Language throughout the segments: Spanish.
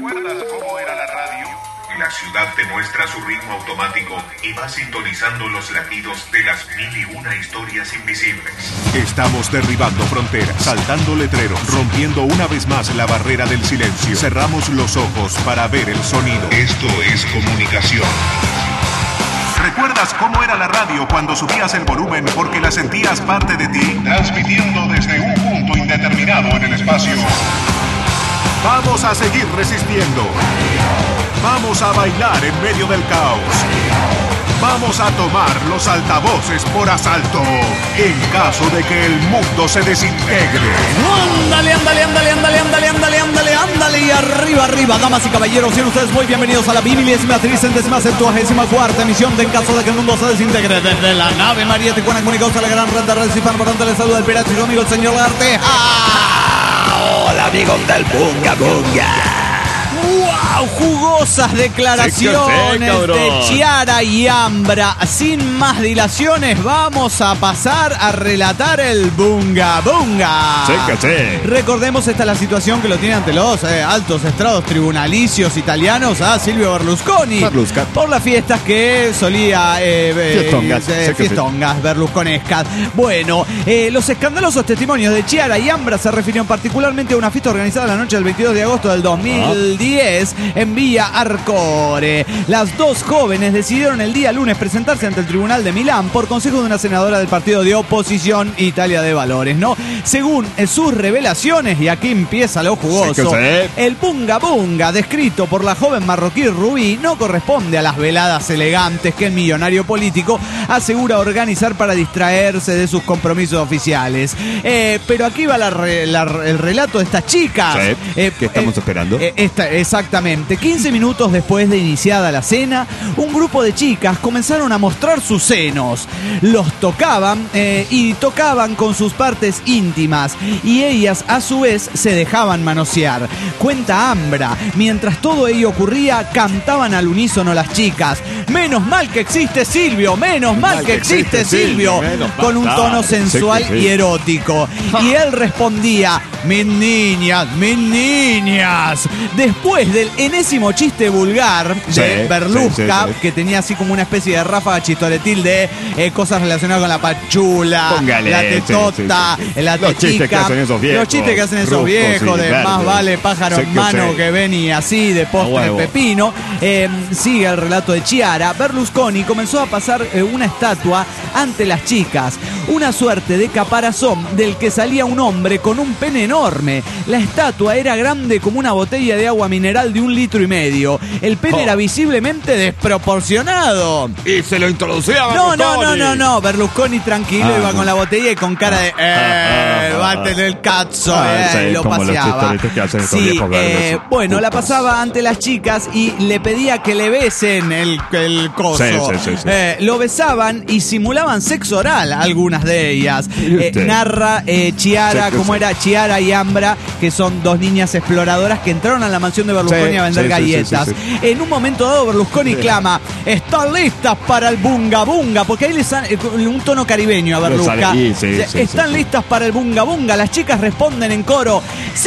¿Recuerdas cómo era la radio? La ciudad te muestra su ritmo automático y va sintonizando los latidos de las 1001 historias invisibles. Estamos derribando fronteras, saltando letreros, rompiendo una vez más la barrera del silencio. Cerramos los ojos para ver el sonido. Esto es comunicación. ¿Recuerdas cómo era la radio cuando subías el volumen porque la sentías parte de ti? Transmitiendo desde un punto indeterminado en el espacio. Vamos a seguir resistiendo. Vamos a bailar en medio del caos. Vamos a tomar los altavoces por asalto en caso de que el mundo se desintegre. Ándale, ándale, ándale, ándale, ándale, ándale, ándale, ándale. Y arriba, arriba, damas y caballeros, sean ustedes muy bienvenidos a la 1034ª emisión de En caso de que el mundo se desintegre. Desde la nave María Tijuana, comunicados a la gran red de redes hispanoparlante, les saluda el pirata y su amigo el señor Larte. Hola amigos del Bunga Bunga. ¡Wow! Jugosas declaraciones de Chiara y Ambra. Sin más dilaciones, vamos a pasar a relatar el Bunga Bunga. Recordemos, esta es la situación que lo tiene ante los altos estrados tribunalicios italianos a Silvio Berlusconi. Por las fiestas que solía... fiestongas berlusconescas. Bueno, los escandalosos testimonios de Chiara y Ambra se refirieron particularmente a una fiesta organizada la noche del 22 de agosto del 2010 en Villa Arcore. Las dos jóvenes decidieron el día lunes presentarse ante el tribunal de Milán por consejo de una senadora del partido de oposición Italia de Valores, ¿no? Según sus revelaciones, y aquí empieza lo jugoso, el Bunga Bunga descrito por la joven marroquí Rubí no corresponde a las veladas elegantes que el millonario político asegura organizar para distraerse de sus compromisos oficiales. Pero aquí va el relato de estas chicas. ¿Qué estamos esperando? Exactamente. 15 minutos después de iniciada la cena, un grupo de chicas comenzaron a mostrar sus senos. Los tocaban y tocaban con sus partes íntimas y ellas a su vez se dejaban manosear. Cuenta Ambra, mientras todo ello ocurría, cantaban al unísono las chicas: menos mal que existe Silvio, menos mal que existe Silvio, con un tono sensual y erótico. Y él respondía: mis niñas, mis niñas. Después del enésimo chiste vulgar de Berlusca, que tenía así como una especie de ráfaga chistoretil de cosas relacionadas con la pachula, la tetota, la los chistes que hacen esos viejos, los chistes que hacen esos viejos de más vale pájaro en mano que ven y así de postre pepino. Sigue el relato de Chiara. Berlusconi comenzó a pasar una estatua ante las chicas, una suerte de caparazón del que salía un hombre con un pene enorme. La estatua era grande como una botella de agua mineral de 1,5 litros. El pene era visiblemente desproporcionado. Y se lo introducía a Berlusconi. No. Berlusconi tranquilo iba con la botella y con cara de bate el cazzo. Lo paseaba. Sí, bueno, la pasaba ante las chicas y le pedía que le besen el coso. Lo besaban y simulaban sexo oral algunas de ellas. Narra Chiara, como era Chiara y Ambra, que son dos niñas exploradoras que entraron a la mansión de Berlusconi a vender galletas. En un momento dado Berlusconi clama: ¿están listas para el Bunga Bunga? Porque ahí le sale un tono caribeño a Berlusca. ¿Están listas para el Bunga Bunga? Las chicas responden en coro: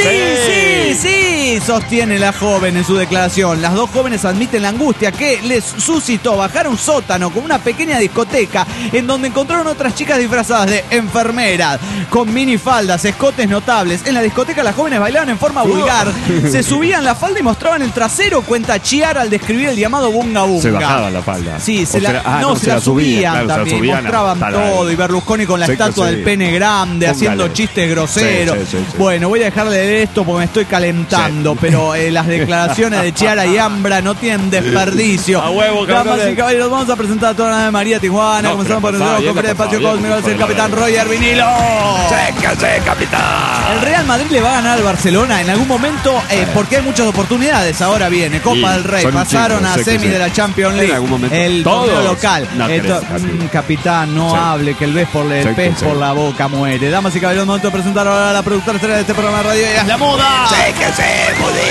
sí, sostiene la joven en su declaración. Las dos jóvenes admiten la angustia que les suscitó bajar a un sótano con una pequeña discoteca en donde encontraron otras chicas disfrazadas de enfermeras con minifaldas, escotes notables. En la discoteca las jóvenes bailaban en forma vulgar, se subían la falda y mostraban el trasero, cuenta Chiara al describir el llamado Bunga Bunga. Se bajaban la falda. Sí, se la subían también, mostraban todo. Y Berlusconi con la estatua del pene grande, haciendo chistes groseros. Bueno, voy a dejarle de esto porque me estoy calentando, pero las declaraciones de Chiara y Ambra no tienen desperdicio. A huevo, damas y caballeros, vamos a presentar a toda la nave María Tijuana. Comenzamos por el conferencia de Espacio Cósmico, el capitán Roger Vinilo. Capitán. El Real Madrid le va a ganar al Barcelona en algún momento, porque hay muchas oportunidades. Ahora viene Copa del Rey, pasaron a semi de la Champions League, el torneo local. Capitán, no hable, que el pez por la boca muere. Damas y caballeros, momento de presentar ahora a la productora estrella de este programa de radio. Ella es la moda. Modita.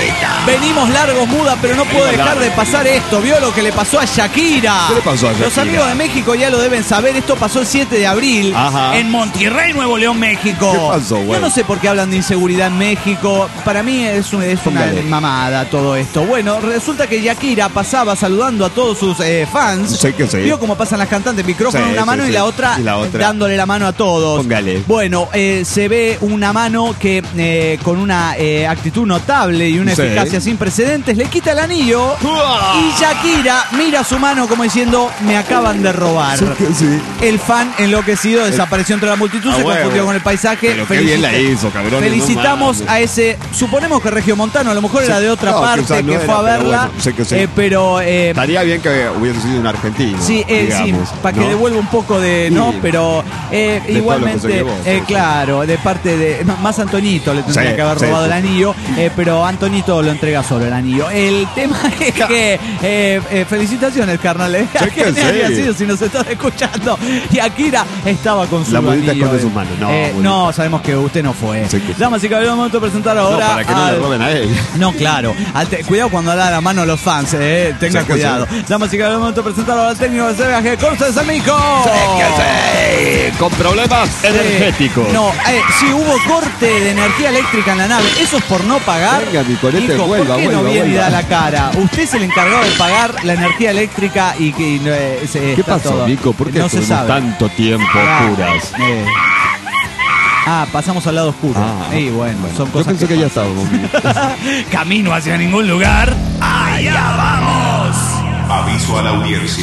Venimos largos, muda, pero no puedo dejar de pasar esto. ¿Vio lo que le pasó a Shakira? ¿Qué le pasó a Shakira? Los amigos de México ya lo deben saber. Esto pasó el 7 de abril Ajá. en Monterrey, Nuevo León, México. ¿Qué pasó, güey? Yo no sé por qué hablan de inseguridad en México. Para mí es una mamada todo esto. Bueno, resulta que Shakira pasaba saludando a todos sus fans. Sé que sí. Vio cómo pasan las cantantes, micrófono en Sí, una mano sí, y sí. la otra Y la otra. dándole la mano a todos. Póngale. Bueno, se ve una mano que con una actitud notable y una Sí. eficacia sin precedentes le quita el anillo ¡Uah! y Shakira mira su mano como diciendo, me acaban de robar. Sé que sí. El fan enloquecido desapareció entre la multitud, se huevo. confundió con el paisaje. Pero qué bien la hizo, cabrón. Felicitamos a ese, suponemos que regiomontano, a lo mejor era de otra No, parte quizás no que era, fue a pero verla, bueno, sé que sí. pero Estaría bien que hubiese sido un argentino. sí, digamos, para que ¿no? devuelva un poco de, ¿no? Sí. Pero igualmente, todo lo que se llevó, sí. claro, de parte de, más Antonito le tendría Sí, que haber sí, robado sí. el anillo, pero Antonito lo entrega solo el anillo. El tema es que, felicitaciones, carnal, Sí que ¿Quién había sí. sido si nos estás escuchando? Y Akira estaba con su La monedita anillo. esconde sus manos. No, No, sabemos que usted no fue. Sí que sí. Damas y caballeros, momento de presentar No, ahora para que no le al- roben a él. no, claro. Cuidado cuando da la mano a los fans, tenga Sí que cuidado. sí. Damas y caballeros, momento de presentar ahora al técnico de CBAG, Constance Amico. Con problemas energéticos. No, sí hubo corte de energía eléctrica en la nave. Eso es por no pagar. Venga, Nicolete, Hijo, vuelva, ¿por qué no vuelva, viene y vuelva. da la cara? Usted es el encargado de pagar la energía eléctrica y que ¿Qué pasó, Nico? ¿Por qué no se estuvimos sabe? tanto tiempo Ah, oscuras? pasamos al lado oscuro. Y bueno, son Yo cosas pensé que ya estábamos. Camino hacia ningún lugar. ¡Allá vamos! Aviso a la audiencia.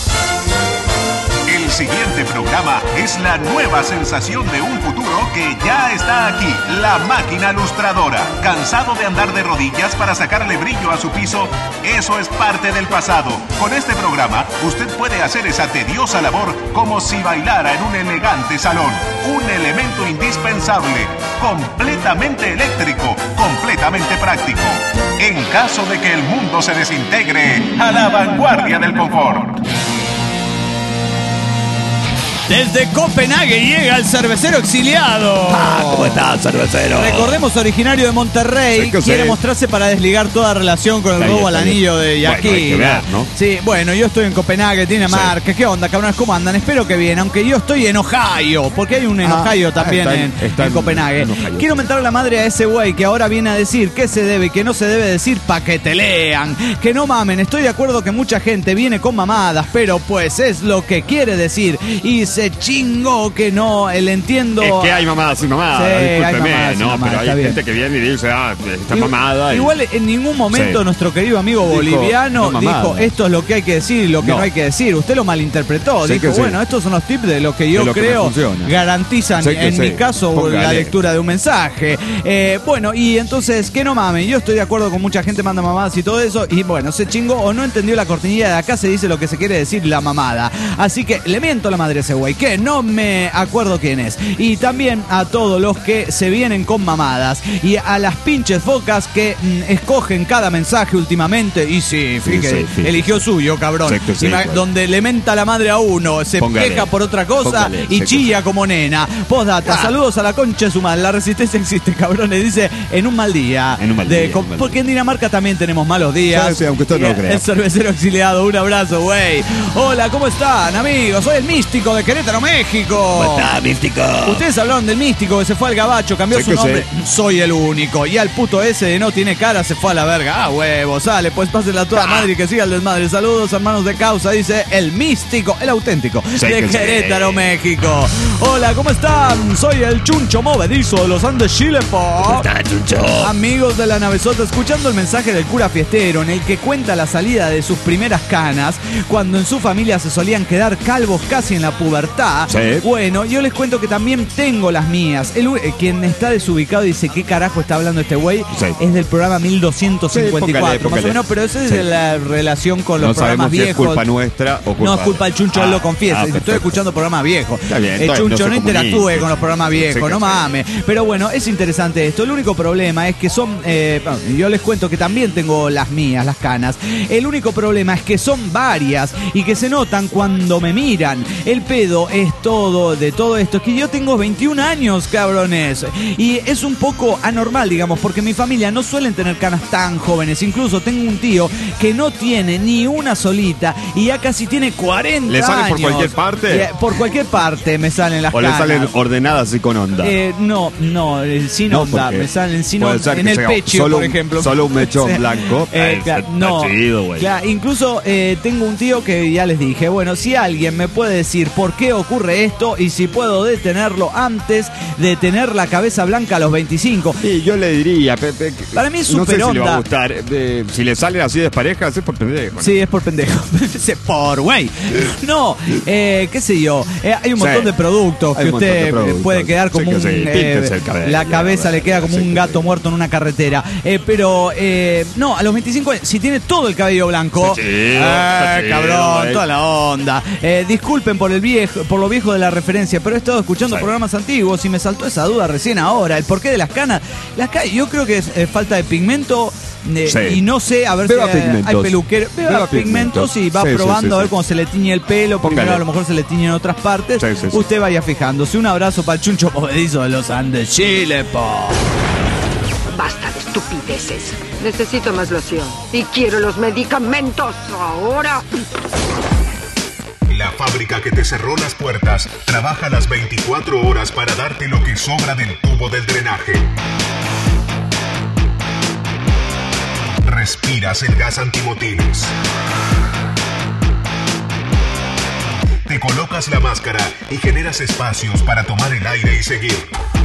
El siguiente programa es la nueva sensación de un futuro que ya está aquí. La máquina lustradora. ¿Cansado de andar de rodillas para sacarle brillo a su piso? Eso es parte del pasado. Con este programa, usted puede hacer esa tediosa labor como si bailara en un elegante salón. Un elemento indispensable, completamente eléctrico, completamente práctico. En caso de que el mundo se desintegre, a la vanguardia del confort. Desde Copenhague llega el cervecero exiliado. ¿Cómo estás, cervecero? Recordemos, originario de Monterrey, Sí que quiere sí. mostrarse para desligar toda relación con el Está robo bien, al está anillo bien. de Bueno, hay que Shakira. ver, ¿no? Sí, bueno, yo estoy en Copenhague, Dinamarca. ¿Qué onda, cabrones? ¿Cómo andan? Espero que bien, aunque yo estoy en Ohio, porque hay un en Ohio también está en Copenhague. en Ohio. Quiero mentar la madre a ese güey que ahora viene a decir qué se debe y qué no se debe decir para que te lean. Que no mamen, estoy de acuerdo que mucha gente viene con mamadas, pero pues es lo que quiere decir. Y se chingó que no, le entiendo. Es que hay mamadas y mamadas, Sí, hay discúlpeme, mamadas y ¿no? mamadas, Pero está hay bien. gente que viene y dice, está Igual- mamada. y- Igual en ningún momento Sí. nuestro querido amigo Dijo, boliviano no dijo mamada. esto es lo que hay que decir y lo que no No. hay que decir. Usted lo malinterpretó. Sí Dijo, que sí. bueno, estos son los tips de lo que yo De lo que me creo funciona. garantizan, Sí que en sí. mi caso, la Póngale. lectura de un mensaje. Bueno, y entonces, que no mamen. Yo estoy de acuerdo con mucha gente manda mamadas y todo eso. Y bueno, se chingó o no entendió la cortinilla de acá, se dice lo que se quiere decir la mamada. Así que le miento a la madre a ese güey, que no me acuerdo quién es. Y también a todos los que se vienen con mamadas y a las pinches focas que escogen cada mensaje últimamente. Y sí, fíjate, sí. eligió suyo, cabrón. Sí que sí, claro. Donde le menta la madre a uno, se Póngale. queja por otra cosa Póngale, y sí que chilla como nena. Postdata, saludos a la concha de su madre. La resistencia existe, cabrones. Dice, en un mal día. En un mal día, en un mal Porque día. en Dinamarca también tenemos malos días. Sí, sí, aunque usted no lo crea. El cervecero exiliado, un abrazo, güey. Hola, ¿cómo están, amigos? Soy el místico de Querétaro, México. místico? Ustedes hablaron del místico que se fue al gabacho, cambió Sí su que nombre. sí. Soy el único. Y al puto ese de no tiene cara se fue a la verga. Ah, huevo, sale, pues pásenla a toda madre y que siga el desmadre. Saludos, hermanos de causa, dice el místico, el auténtico Sí de que sí. Querétaro, México. Hola, ¿cómo están? Soy el chuncho movedizo de los Andes, Chile, po. Amigos de la navezota, escuchando el mensaje del cura fiestero en el que cuenta la salida de sus primeras canas, cuando en su familia se solían quedar calvos casi en la pubertad. Sí. Bueno, yo les cuento que también tengo las mías. Quien está desubicado dice, ¿qué carajo está hablando este güey? Sí. Es del programa 1254, Sí, póngale, más o póngale. menos, pero eso es Sí. de la relación con los No programas sabemos si es viejos. culpa nuestra o culpa... No, es culpa del Chuncho, él lo confiesa. Dice, estoy perfecto. escuchando programas viejos. Está bien, El entonces Chuncho no no se interactúe comunique. con los programas viejos, Sí que no sí. mames. Pero bueno, es interesante esto. El único problema es que son... bueno, yo les cuento que también tengo las mías, las canas. El único problema es que son varias y que se notan cuando me miran. El pedo miedo es todo de todo esto, es que yo tengo 21 años, cabrones. Y es un poco anormal, digamos, porque mi familia no suelen tener canas tan jóvenes. Incluso tengo un tío que no tiene ni una solita y ya casi tiene 40 ¿Le salen años. por cualquier parte? Por cualquier parte me salen las ¿O canas. le salen ordenadas y con onda? No, sin No, onda. porque Me salen sin puede onda. ser En que el sea pecho, solo por un- ejemplo. solo un mechón Sí. blanco. Claro, Está no. chido, güey. Claro, incluso tengo un tío que ya les dije, bueno, si alguien me puede decir por qué ocurre esto y si puedo detenerlo antes de tener la cabeza blanca a los 25. Y yo le diría, Pepe, que Para mí es no sé super si le va a onda. gustar. Si le salen así de pareja, es por pendejo. ¿no? Sí, es por pendejo. Por güey. No, qué sé yo. Hay un montón Sí. de productos Hay que un montón de usted productos. puede quedar como Sí, un... que sí. Píntese el cabello. la cabeza le queda como Sí, un que gato sí. muerto en una carretera. Pero, no, a los 25 años, si tiene todo el cabello blanco... Está chido, está chido, cabrón, güey. toda la onda. Disculpen por lo viejo de la referencia, pero he estado escuchando Sí. programas antiguos y me saltó esa duda recién ahora. El porqué de las canas. Yo creo que es falta de pigmento. Sí. Y no sé, a ver Beba si hay pigmentos. peluquero. Beba Beba pigmentos pigmentos. y va Sí, sí, probando sí, a ver sí. cómo se le tiñe el pelo. Primero Póngale. a lo mejor se le tiñe en otras partes. Sí, sí, sí. Usted vaya fijándose. Un abrazo para el chuncho movedizo de los Andes, Chile, po. Basta de estupideces. Necesito más loción. Y quiero los medicamentos ahora. La fábrica que te cerró las puertas trabaja las 24 horas para darte lo que sobra del tubo del drenaje. Respiras el gas antimotines. Te colocas la máscara y generas espacios para tomar el aire y seguir.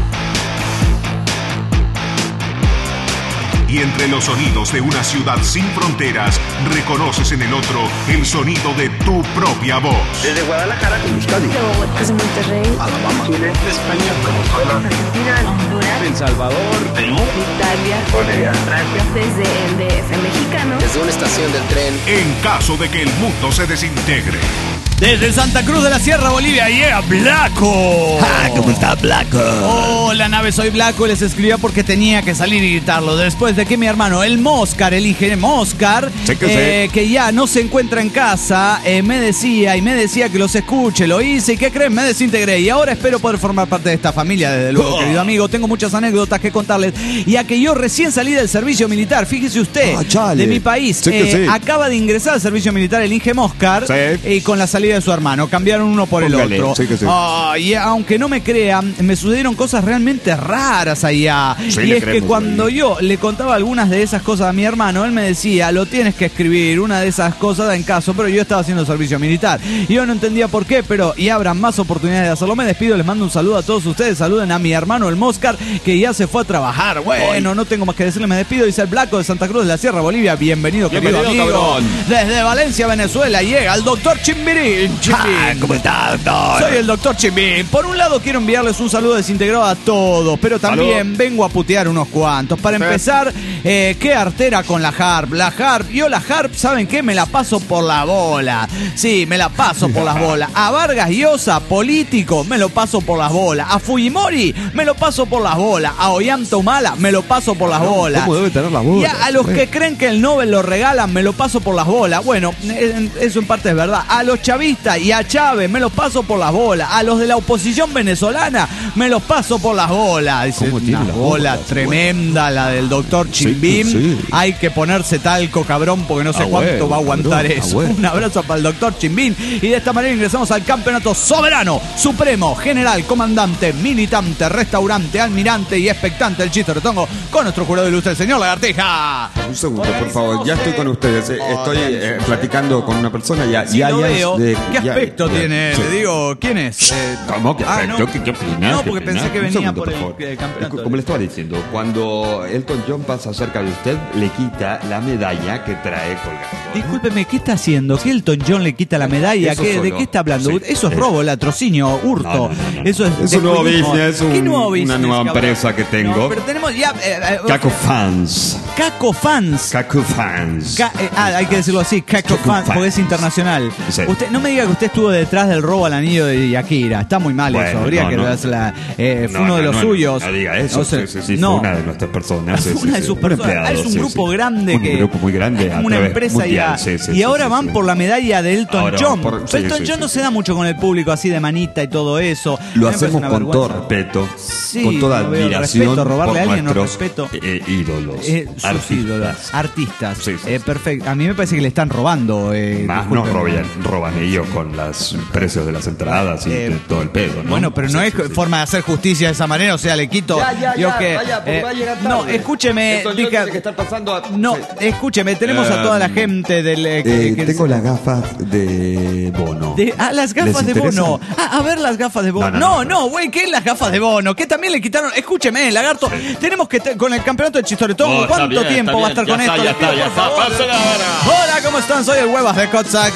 Y entre los sonidos de una ciudad sin fronteras, reconoces en el otro el sonido de tu propia voz. Desde Guadalajara, Euskadi. De Bogotá, de Monterrey, Alabama, Chile, España, Venezuela, Argentina, Honduras, El Salvador. Perú, Italia, Bolivia, Francia. desde el DF mexicano. Desde una estación del tren. En caso de que el mundo se desintegre. Desde Santa Cruz de la Sierra, Bolivia, llega Blanco. ¿Cómo está, Blanco? Hola, nave, soy Blanco. Les escribía porque tenía que salir y gritarlo. Después de que mi hermano, el Moscar, el ingeniero Moscar, Sí que sí. que ya no se encuentra en casa, me decía que los escuche. Lo hice y ¿qué creen? Me desintegré. Y ahora espero poder formar parte de esta familia, desde luego, querido amigo. Tengo muchas anécdotas que contarles. Ya que yo recién salí del servicio militar, fíjese usted, chale. de mi país. Sí que sí. Acaba de ingresar al servicio militar el Inge Moscar Sí. y con la salida de su hermano. Cambiaron uno por Póngale, el otro. sí que sí. Y aunque no me crean, me sucedieron cosas realmente raras allá. Sí, y le es que creemos, cuando güey. yo le contaba algunas de esas cosas a mi hermano, él me decía, lo tienes que escribir, una de esas cosas en caso, pero yo estaba haciendo servicio militar. Y yo no entendía por qué, pero y habrán más oportunidades de hacerlo. Me despido, les mando un saludo a todos ustedes. Saluden a mi hermano, el Moscar, que ya se fue a trabajar. Bueno, no tengo más que decirle, me despido. Dice el Blanco de Santa Cruz de la Sierra, Bolivia. Bienvenido, querido Bienvenido, amigo. cabrón. Desde Valencia, Venezuela, llega el doctor Chimbirín. ¿Cómo está, doctor? Soy el doctor Chimbín. Por un lado quiero enviarles un saludo desintegrado a todos, pero también Salud. vengo a putear unos cuantos. Para Sí. empezar, qué artera con la harp. La harp, yo la harp, ¿saben qué? Me la paso por la bola. Sí, me la paso por las bolas. A Vargas Llosa, político, me lo paso por las bolas. A Fujimori, me lo paso por las bolas. A Ollanta Humala, me lo paso por las bolas. ¿Cómo debe tener la Y bola? a los que creen que el Nobel lo regalan, me lo paso por las bolas. Bueno, eso en parte es verdad. A los chavistas y a Chávez, me los paso por las bolas. A los de la oposición venezolana, me los paso por las bolas. Dice, ¿Cómo tiene una las bola bolas? tremenda la del doctor Chimbim. sí. Hay que ponerse talco, cabrón, porque no sé cuánto huevo, va a aguantar cabrón, eso. huevo. Un abrazo para el doctor Chimbim. Y de esta manera ingresamos al campeonato soberano, supremo, general, comandante, militante, restaurante, almirante y expectante el chiste retongo con nuestro jurado ilustre, el señor Lagartija. Un segundo, por favor. Ya estoy con ustedes. Estoy platicando con una persona ya. Sí, ya lo veo. de- ¿Qué ya- aspecto ya- tiene? sí. Le digo, ¿quién es? ¿Cómo? ¿Qué aspecto? no. ¿Qué opinas? No, ¿Qué porque opinas? pensé que Un venía segundo, por favor. el campeonato. Como le estaba diciendo, cuando Elton John pasa cerca de usted, le quita la medalla que trae colgando. Discúlpeme, ¿qué está haciendo? ¿Que Elton John le quita la medalla? Eso ¿De solo. qué está hablando? Sí. Eso es robo, latrocinio, hurto. No. Eso es Es un nuevo descuidismo. business, ¿Qué nuevo business, una nueva cabrón? empresa que tengo. No, pero tenemos ya... Caco Fans. Caco Fans. Caco Fans. Hay que decirlo así, Caco Caco Fans, porque es Fans. internacional. Sí. Usted no me diga que usted estuvo detrás del robo al anillo de Shakira. Está muy mal Bueno, eso. Habría no, que no. fue No, uno de los no, suyos. No diga eso. O sea, sí, no. fue una de nuestras personas. Sí, Una de sí, sus sí. empleados. Es un sí, grupo sí. grande Un grupo muy grande. es a como una través empresa mundial, ya. sí, sí, y sí, ahora sí, van sí. por la medalla de Elton Ahora John. van por- sí, Elton sí, John sí, no sí. se da mucho con el público así de manita y todo eso. Lo A mí me parece hacemos una con todo vergüenza. respeto, Sí, con toda lo veo, admiración respeto, robarle por a alguien, no nuestros respeto. ídolos, Sus artistas. ídolos, artistas. Sí, sí, sí. Perfecto. A mí me parece que le están robando. Más no discúlpenme. roban ellos con los precios de las entradas y de todo el pedo, ¿no? Bueno, pero no Sí, es sí, sí. forma de hacer justicia de esa manera, o sea, le quito. Yo que, no, escúcheme, dije- no, escúcheme, tenemos a toda la gente del. que- Tengo las gafas de Bono. las gafas ¿Les de interesa? Bono. A ver las gafas de Bono. No, güey, ¿qué es las gafas de Bono? Que también le quitaron. Escúcheme, lagarto. Tenemos que con el campeonato de Chistoretón. ¿Cuánto tiempo va a estar con esto? Les pido, por favor. Hola, ¿cómo están? Soy el Huevas de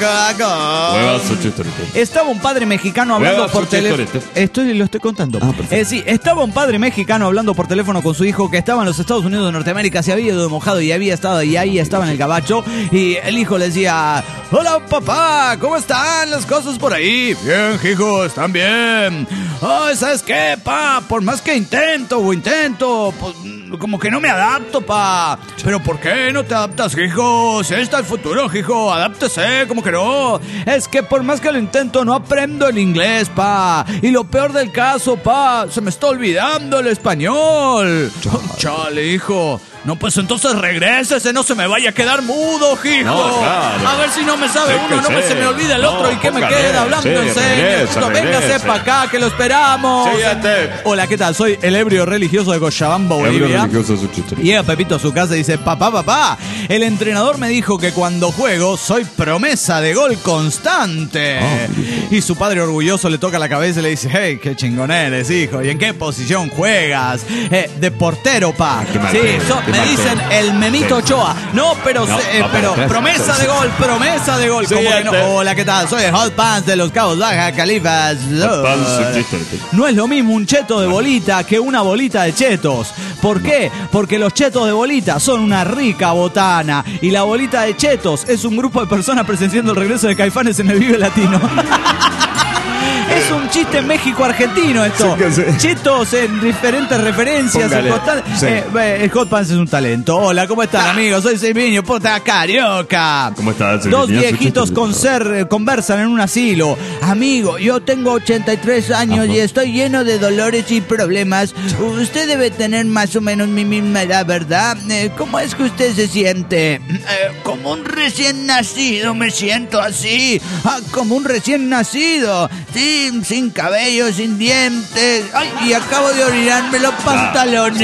Cotzaco. Estaba un padre mexicano hablando Huevas, por su teléfono. chistorete. Lo estoy contando. Perfecto. Sí, estaba un padre mexicano hablando por teléfono con su hijo que estaba en los Estados Unidos de Norteamérica, se había ido mojado y había estado y ahí estaba en el gabacho y el hijo le decía: hola papá, ¿cómo están las cosas por ahí? Bien, hijo, están bien. Ay, ¿sabes qué, pa? Por más que intento, pues como que no me adapto, pa. ¿Pero por qué no te adaptas, hijo? Si ahí está el futuro, hijo, adáptese, como que no. Es que por más que lo intento, no aprendo el inglés, pa. Y lo peor del caso, pa, se me está olvidando el español. Chale, hijo. No, pues entonces regrésese, no se me vaya a quedar mudo, hijo. No, claro. A ver si no me sabe Sí, uno, no me sí. se me olvida el otro. No, ¿Y qué me póngale. queda hablando Sí, en serio? regrese, Véngase regrese. para acá, que lo esperamos. Síguete. Hola, ¿qué tal? Soy el ebrio religioso de Cochabamba, Bolivia. Llega Pepito a su casa y dice: papá, el entrenador me dijo que cuando juego soy promesa de gol constante. Y su padre orgulloso le toca la cabeza y le dice: hey, qué chingón eres, hijo. ¿Y en qué posición juegas? De portero, pa. Qué mal Sí, pedo, qué me mal dicen pedo. el Memito Sí. Ochoa. No, pero, No, pero pero- promesa sí, de sí. gol, promesa de gol. ¿Cómo que no? Hola, ¿qué tal? Soy el Hot Pants de los Cabos Baja Califas. No es lo mismo un cheto de bolita que una bolita de chetos. ¿Por qué? Porque los chetos de bolita son una rica botana y la bolita de chetos es un grupo de personas presenciando el regreso de Caifanes en el Vive Latino. Es un chiste México-argentino esto. Sí, que sí. Chetos en diferentes referencias. Póngale. Sí. El Hot Pants es un talento. Hola, ¿cómo están, amigos? Soy Silviño, puta carioca. ¿Cómo estás, Dos Silviño? viejitos conversan en un asilo. Amigo, yo tengo 83 años y estoy lleno de dolores y problemas. Usted debe tener más o menos mi misma edad, ¿verdad? ¿Cómo es que usted se siente? Como un recién nacido me siento así. Como un recién nacido. Sí, sin cabello, sin dientes. Ay, y acabo de orinarme los pantalones.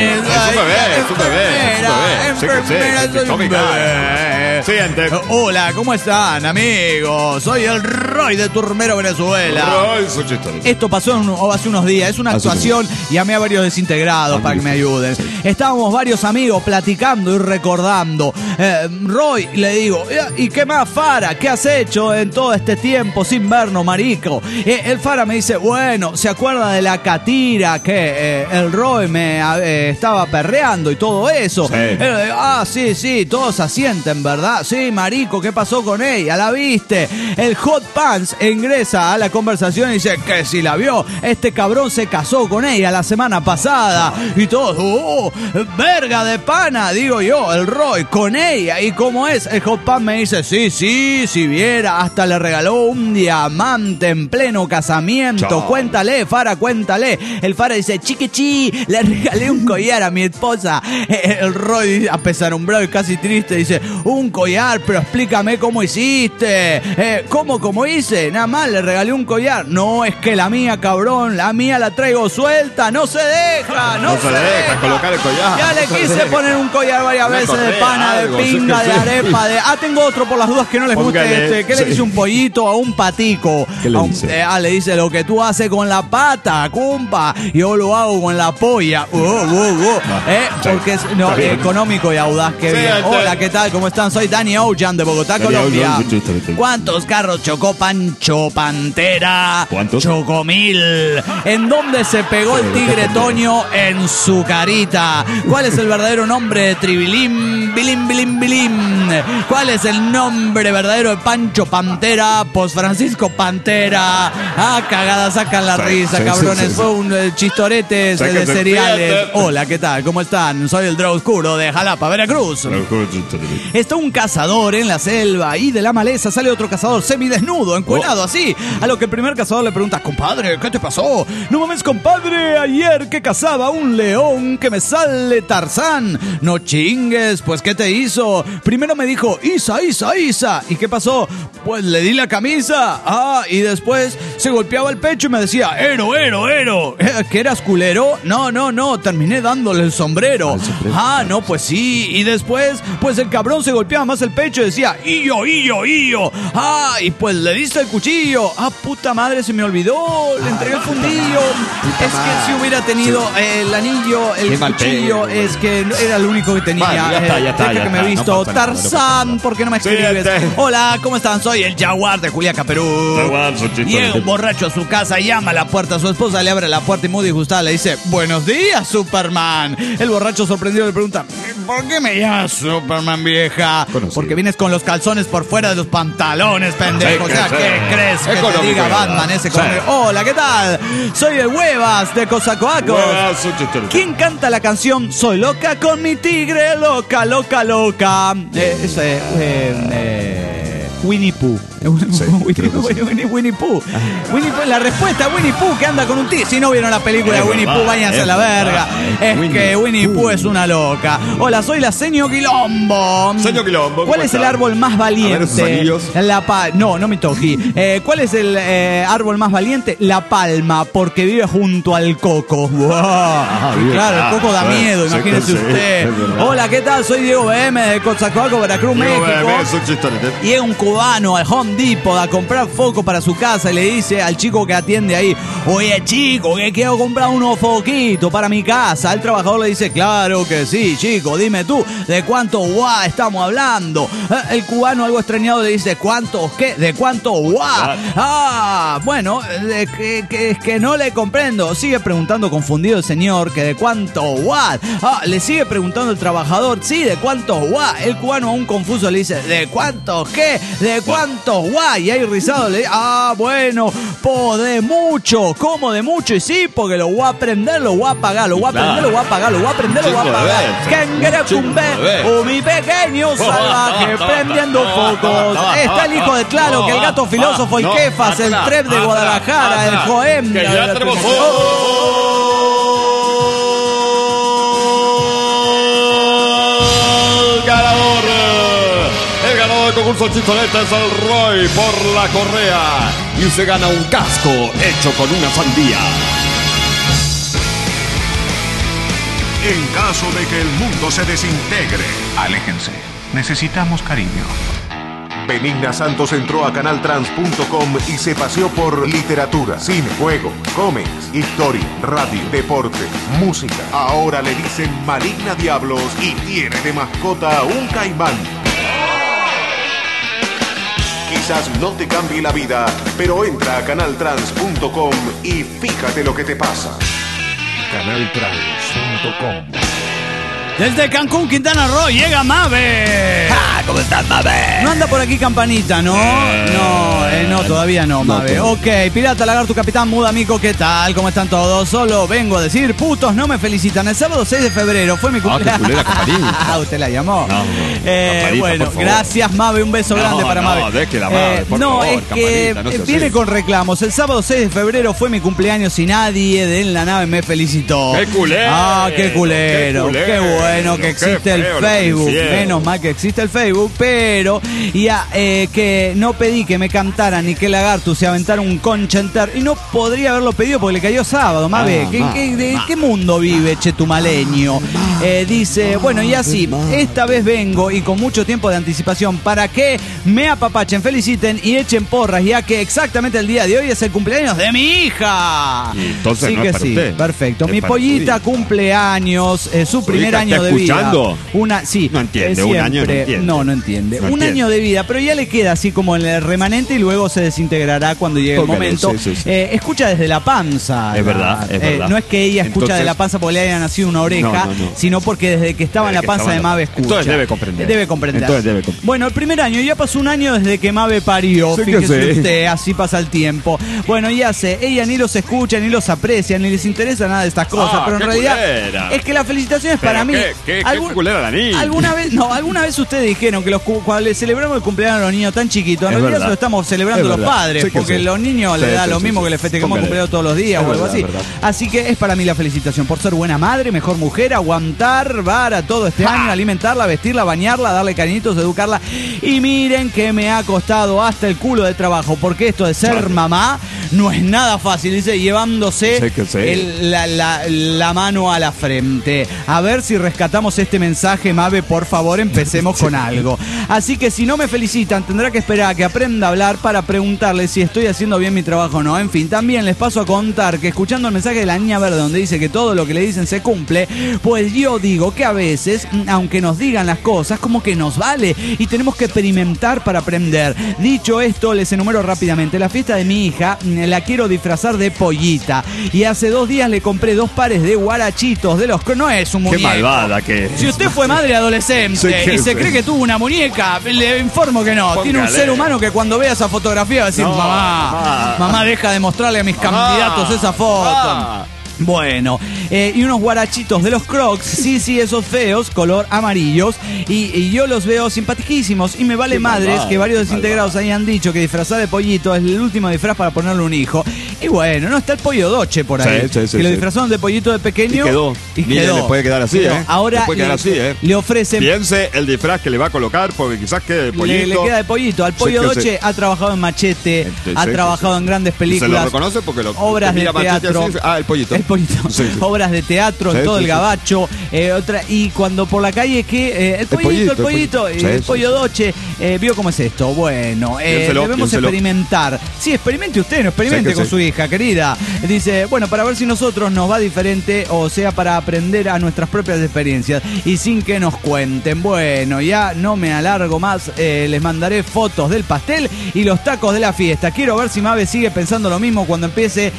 Es un bebé. Enfermera, soy un bebé. Siguiente. Hola, ¿cómo están, amigos? Soy el Roy de Turmero, Venezuela. Esto pasó hace unos días, es una Hace unos actuación. Llamé a varios desintegrados para que me ayuden. Estábamos varios amigos platicando y recordando. Roy, le digo: ¿y qué más, Fara? ¿Qué has hecho en todo este tiempo sin vernos, marico? El Fara me dice: bueno, ¿se acuerda de la catira que el Roy me estaba perreando y todo eso? Sí. Le digo: sí, todos asienten, ¿verdad? Sí, marico, ¿qué pasó con ella? ¿La viste? El Hot Pants ingresa a la conversación y dice que si la vio, este cabrón se casó con ella la semana pasada. Y todos: verga de pana, digo yo, el Roy, con ella. ¿Y cómo es? El Hot Pants me dice: sí, si viera, hasta le regaló un diamante en pleno casamiento. Chao. Cuéntale, Fara, cuéntale. El Fara dice: chiquichi, le regalé un collar a mi esposa. El Roy, apesadumbrado y casi triste, dice: un collar, pero explícame cómo hiciste. ¿Cómo hice? Nada más le regalé un collar. No, es que la mía, cabrón, la mía la traigo suelta. No se deja, no se deja. Colocar el collar. Ya le No se quise deja. poner un collar varias Una veces de correa, pana, algo, de sí, pinga, sí. de arepa, de... tengo otro por las dudas que no les guste Póngale, este. ¿Qué le sí. dice un pollito a un patico? ¿Qué le A un- dice? le dice: lo que tú haces con la pata, compa, yo lo hago con la polla. Sí. Porque es Está bien. económico y audaz, que Sí, bien. este- Hola, ¿qué tal? ¿Cómo están? Soy Soy Dani Ojan de Bogotá, Dani Colombia. Ojan. ¿Cuántos carros chocó Pancho Pantera? ¿Cuántos? Chocó 1000. ¿En dónde se pegó el tigre Toño? En su carita. ¿Cuál es el verdadero nombre de Tribilín? Bilín. ¿Cuál es el nombre verdadero de Pancho Pantera? Pues Francisco Pantera. Ah, cagada, sacan la risa, sí, cabrones. sí. Fue un chistorete de Sáquense, cereales. fíjate. Hola, ¿qué tal? ¿Cómo están? Soy el Drow Oscuro de Jalapa, Veracruz. Está un cazador en la selva y de la maleza sale otro cazador semidesnudo, encuerado así. A lo que el primer cazador le pregunta: compadre, ¿qué te pasó? No mames, compadre, ayer que cazaba un león que me sale Tarzán. No chingues, pues ¿qué te hizo? Primero me dijo: Isa. ¿Y qué pasó? Pues le di la camisa. Ah, y después se golpeaba el pecho y me decía: ero. ¿Que eras culero? No, terminé dándole el sombrero. Ah, no, pues sí. Y después, pues el cabrón se golpeaba más el pecho y decía: Illo. Ah, y pues le diste el cuchillo. Ah, puta madre, se me olvidó. Le entregué el fundillo. Es que si hubiera tenido el anillo, el Qué mal cuchillo, pedo. es que era lo único que tenía. Bueno, ya está, deja que me he no visto. pasa nada, no pasa Tarzán, ¿por qué no me escribes? Hola, ¿cómo están? Soy el Jaguar de Juliaca, Perú. Llega un borracho a su casa, llama a la puerta, su esposa le abre la puerta y muy disgustada le dice: buenos días, Superman. El borracho sorprendido le pregunta: ¿por qué me llamas Superman, vieja? Conocido. Porque vienes con los calzones por fuera de los pantalones, pendejo. O sea, ¿qué crees que te Económico, diga ¿verdad? Batman ese Sí. económico? Hola, ¿qué tal? Soy el Huevas de Cosacoacos. ¿Quién canta la canción Soy loca con mi tigre, loca? Eso es Winnie Pooh. Winnie Pooh. La respuesta es Winnie Pooh, que anda con un tigre. Si no vieron la película de Es Winnie verdad, Pooh, váyanse a es la verdad. verga. Es Winnie que Winnie Pooh es una loca. Hola, soy la Seño Quilombo. Señor Quilombo, ¿Cuál ¿cómo es el está? árbol más A valiente? ver, sus anillos. No me toqué. ¿Cuál es el árbol más valiente? La palma, porque vive junto al coco. Wow. bien. Claro, el coco da Bueno, miedo, sí, imagínese sí, usted. es verdad. Hola, ¿qué tal? Soy Diego BM de Coatzacoalcos, Veracruz, México. Llega un cubano al Home Depot a comprar foco para su casa y le dice al chico que atiende ahí: oye, chico, que quiero comprar unos foquitos para mi casa. El trabajador le dice: claro que sí, chico, dime tú, ¿de cuánto guau estamos hablando? El cubano, algo extrañado, le dice: ¿cuántos qué? ¿De cuánto guau? Ah, bueno, es que no le comprendo. Sigue preguntando confundido el señor que de cuánto watt. Ah, le sigue preguntando el trabajador: sí, ¿de cuántos watt? El cubano, aún confuso, le dice: ¿de cuántos qué? ¿De cuántos watt? Y ahí rizado le dice: ah, bueno, pues de mucho. ¿Cómo de mucho? Y sí, porque lo voy a prender, lo voy a apagar, lo voy a prender, lo voy a apagar, lo voy a prender, lo voy a apagar. Kengerecumbe, o mi pequeño salvaje prendiendo focos. Está el hijo de Claro, que el gato filósofo, el Kefas, el Trep de Guadalajara, el Joem. Que ya tenemos ganador. El ganador del concurso Chistoreta es el Roy por la correa. Y se gana un casco hecho con una sandía. En caso de que el mundo se desintegre, Aléjense. Necesitamos cariño. Benigna Santos entró a canaltrans.com y se paseó por literatura, cine, juegos, cómics, historia, radio, deporte, música. Ahora le dicen Maligna Diablos y tiene de mascota un caimán. Quizás no te cambie la vida, pero entra a canaltrans.com y fíjate lo que te pasa. Canaltrans.com. Desde Cancún, Quintana Roo, llega Mabe. ¿Cómo estás, Mabe? No anda por aquí Campanita, ¿no? No, todavía no, Mabe. Ok, Pirata, Lagarto, Capitán, Muda, Mico, ¿qué tal? ¿Cómo están todos? Solo vengo a decir: putos, no me felicitan. El sábado 6 de febrero fue mi cumpleaños. qué culera, Campanita. ¿Usted la llamó? No, Campanita, bueno, por favor. gracias, Mabe. Un beso grande para Mabe. déjela, Mabe, por favor, es que Campanita, no sea viene así. con reclamos. El sábado 6 de febrero fue mi cumpleaños y nadie de En la Nave me felicitó. ¡Qué culero! Qué culero. ¡Qué culero! Qué bueno que ¡Qué existe el feo lo que Facebook. hicieron! Menos mal que existe el Facebook, pero ya que no pedí que me cantaran ni que Lagarto se aventara un concha enter, y no podría haberlo pedido porque le cayó sábado, Mabe. ¿De qué mundo vive Chetumaleño? Dice: bueno, y así, esta vez vengo y con mucho mucho tiempo de anticipación para que me apapachen, feliciten y echen porras, ya que exactamente el día de hoy es el cumpleaños de mi hija. Y entonces sí no que es para sí, usted. perfecto. Es Mi para pollita su hija. cumpleaños, su primer hija año está de vida. escuchando? Sí, No entiende, un año no entiende. No entiende. No Un entiende. año de vida, pero ya le queda así como en el remanente y luego se desintegrará cuando llegue el Póngale, momento. sí. Escucha desde la panza. Es verdad, es verdad. No es que ella escucha Entonces- de la panza porque le haya nacido una oreja, No. sino porque desde que estaba en la Desde que panza estaba de en la- Mabe escucha. Entonces debe comprender. Debe comprender. Entonces debe comprender. Bueno, el primer año, ya pasó un año desde que Mabe parió. Sí que Fíjese sí. usted, así pasa el tiempo. Bueno, ya sé, ella ni los escucha, ni los aprecia, ni les interesa nada de estas cosas, pero en qué realidad culera. es que la felicitación es Pero para mí. qué culera la niña. ¿Alguna vez ustedes dijeron que cuando le celebramos el cumpleaños a los niños tan chiquitos, en Es realidad verdad. se lo estamos celebrando Es los verdad. padres, Sí que porque sí. los niños Sí, les da sí, lo sí, mismo sí. que le festejemos el Póngale. cumpleaños todos los días Es o algo verdad, así. es verdad. Así que es para mí la felicitación por ser buena madre, mejor mujer, aguantar vara todo este año, alimentarla, vestirla, bañarla, darle cariñitos, educarla. Y miren que me ha costado hasta el culo de trabajo, porque esto de ser mamá no es nada fácil, dice, llevándose Sí que sí. la mano a la frente. A ver si rescatamos este mensaje, Mabe, por favor, empecemos con algo. Así que si no me felicitan, tendrá que esperar a que aprenda a hablar para preguntarle si estoy haciendo bien mi trabajo o no. En fin, también les paso a contar que escuchando el mensaje de la niña verde donde dice que todo lo que le dicen se cumple, pues yo digo que a veces, aunque nos digan las cosas, como que nos vale y tenemos que experimentar para aprender. Dicho esto, les enumero rápidamente. La fiesta de mi hija la quiero disfrazar de pollita y hace 2 días le compré 2 pares de guarachitos de los que no es un Qué muñeco. malvada que es. Si usted fue madre adolescente Sí, que y se sí. cree que tuvo una muñeca, le informo que no. Tiene un Póngale. ser humano que cuando vea esa fotografía va a decir, No, mamá, deja de mostrarle a mis candidatos esa foto. Ah. Bueno, y unos guarachitos de los Crocs, sí, esos feos, color amarillos, y yo los veo simpaticísimos, y me vale Qué madres malvado, que varios qué desintegrados ahí han dicho que disfrazar de pollito es el último disfraz para ponerle un hijo, y bueno, no está el pollo Doche por ahí, Sí, que lo sí. disfrazaron de pollito de pequeño, Y quedó. Le puede quedar así, Pero ¿eh? ahora Le puede quedar así, ¿eh? le ofrecen... Piense el disfraz que le va a colocar, porque quizás quede de pollito. Le queda de pollito. Al Sí, pollo que Doche ha trabajado en Machete, Sí, ha sí, trabajado sí. en grandes Y se lo películas. reconoce porque lo obras de mira Machete teatro. así, el pollito. El pollito. Sí, sí. Obras de teatro, en Sí, todo sí, el sí. gabacho. Y cuando por la calle que el pollito, Sí, el sí, pollo sí. Doche, vio cómo es esto. Bueno, Piénselo, debemos piénselo. experimentar. Sí, experimente usted, no experimente Sí que con sí. su hija, querida. Dice, bueno, para ver si nosotros nos va diferente, o sea, para aprender a nuestras propias experiencias y sin que nos cuenten. Bueno, ya no me alargo más, les mandaré fotos del pastel y los tacos de la fiesta. Quiero ver si Mabe sigue pensando lo mismo cuando empiece,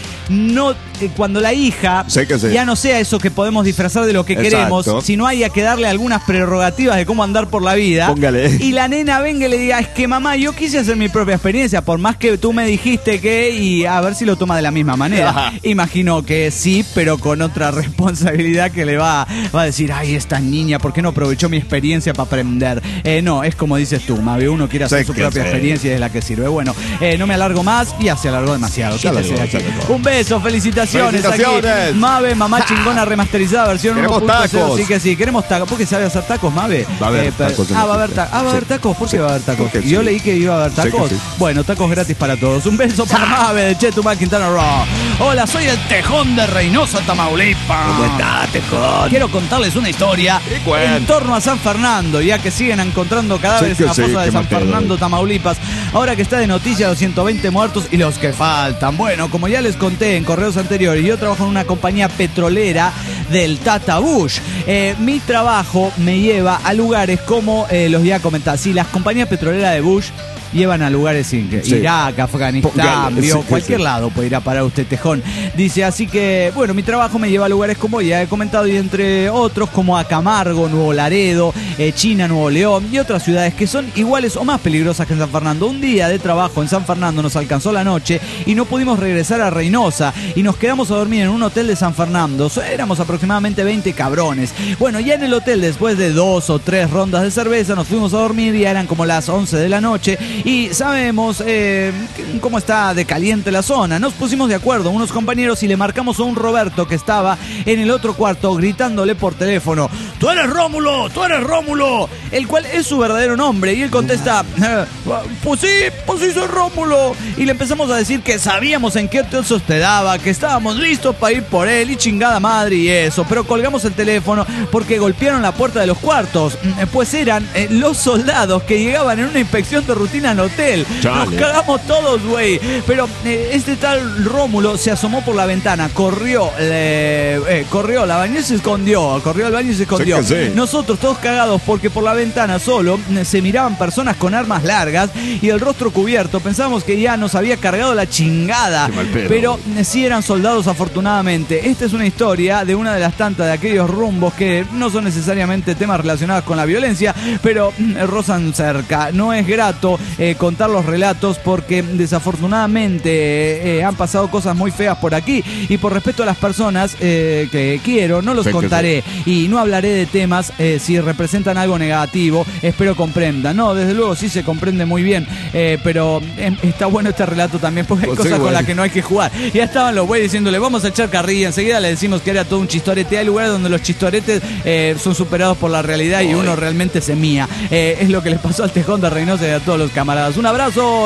cuando la hija Sí que sí. ya no sea eso que podemos disfrazar de lo que Exacto. queremos, sino haya que darle algunas prerrogativas de cómo andar por la vida. Póngale. Y la nena venga y le diga, es que mamá, yo quise hacer mi propia experiencia, por más que tú me dijiste que, y a ver si lo toma de la misma manera. Ajá. Imagino que sí, pero con otra responsabilidad que le va a decir, ay, esta niña, ¿por qué no aprovechó mi experiencia para aprender? No, es como dices tú, Mabe, uno quiere hacer Sí su que propia sí. experiencia y es la que sirve. Bueno, no me alargo más, ya se alargó demasiado. Se Quítese de alargó, aquí. se alargó. Un beso, felicitaciones. ¡Felicitaciones! Aquí. Mabe, mamá chingona remasterizada, versión Queremos 1.0. tacos. Sí que sí, queremos tacos. ¿Por qué sabe hacer tacos, Mabe? Va a haber tacos en la va a haber fiesta. tacos. Va a haber Sí. tacos. ¿Por qué va a haber tacos? Porque Yo sí. leí que iba a haber Sí que tacos. sí. Bueno, tacos gratis para todos. Un beso para Mabe de Chetumal, Quintana Roo. Hola, soy el Tejón de Reynosa, Tamaulipas. ¿Cómo está, Tejón? Quiero contarles una historia Sí, cuenta. en torno a San Fernando, ya que siguen encontrando cadáveres Sí que en la sí, fosa de qué San mal pedo. Fernando, Tamaulipas. Ahora que está de noticia los 120 muertos y los que faltan. Bueno, como ya les conté en correos anteriores, yo trabajo en una compañía petrolera del Tata Bush. Mi trabajo me lleva a lugares como los ya comenté. Sí, las compañías petroleras de Bush llevan a lugares increíbles. Sí. Irak, Afganistán, Póngale, vio, sí que cualquier sí. lado puede ir a parar usted, Tejón. Dice, así que, bueno, mi trabajo me lleva a lugares como ya he comentado, y entre otros como a Camargo, Nuevo Laredo, China, Nuevo León y otras ciudades que son iguales o más peligrosas que en San Fernando. Un día de trabajo en San Fernando nos alcanzó la noche y no pudimos regresar a Reynosa y nos quedamos a dormir en un hotel de San Fernando. Éramos aproximadamente 20 cabrones. Bueno, ya en el hotel, después de 2 o 3 rondas de cerveza, nos fuimos a dormir, ya eran como las 11 de la noche y sabemos cómo está de caliente la zona. Nos pusimos de acuerdo unos compañeros y le marcamos a un Roberto que estaba en el otro cuarto gritándole por teléfono: ¡Tú eres Rómulo! ¡Tú eres Rómulo! El cual es su verdadero nombre. Y él contesta: pues sí soy Rómulo. Y le empezamos a decir que sabíamos en qué hotel se hospedaba, que estábamos listos para ir por él y chingada madre y eso. Pero colgamos el teléfono porque golpearon la puerta de los cuartos. Pues eran los soldados que llegaban en una inspección de rutina al hotel. Chale. Nos cagamos todos, güey. Pero este tal Rómulo se asomó por la ventana, corrió, la bañera y se escondió. Corrió al baño y se escondió. Sí. Nosotros todos cagados porque por la ventana solo se miraban personas con armas largas y el rostro cubierto. Pensábamos que ya nos había cargado la chingada. Qué mal pedo. Pero sí eran soldados, afortunadamente. Esta es una historia de una de las tantas de aquellos rumbos que no son necesariamente temas relacionados con la violencia, pero rozan cerca. No es grato contar los relatos porque desafortunadamente han pasado cosas muy feas por aquí, y por respeto a las personas que quiero, no los contaré y no hablaré de temas si representan algo negativo. Espero comprendan. No, desde luego sí se comprende muy bien, pero está bueno este relato también porque hay cosas con las que no hay que jugar. Ya estaban los güeyes diciéndole: vamos a echar carrilla. Enseguida le decimos que era todo un chistorete. Hay lugares donde los chistoretes son superados por la realidad y uno realmente se mía. Es lo que les pasó al Tejón de Reynosa y a todos los camaradas. Un abrazo,